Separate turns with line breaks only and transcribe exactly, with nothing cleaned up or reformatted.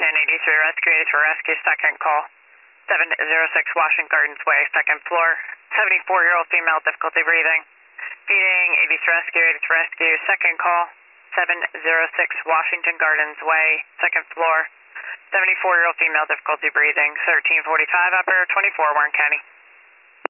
Washington, eighty-three Rescue, eighty-three Rescue, second call. seven oh six Washington Gardens Way, second floor. seventy-four-year-old female, difficulty breathing. Feeding, eighty-three Rescue, eighty-three Rescue, second call. seven oh six Washington Gardens Way, second floor. seventy-four-year-old female, difficulty breathing. thirteen forty-five, operator twenty-four, Warren County.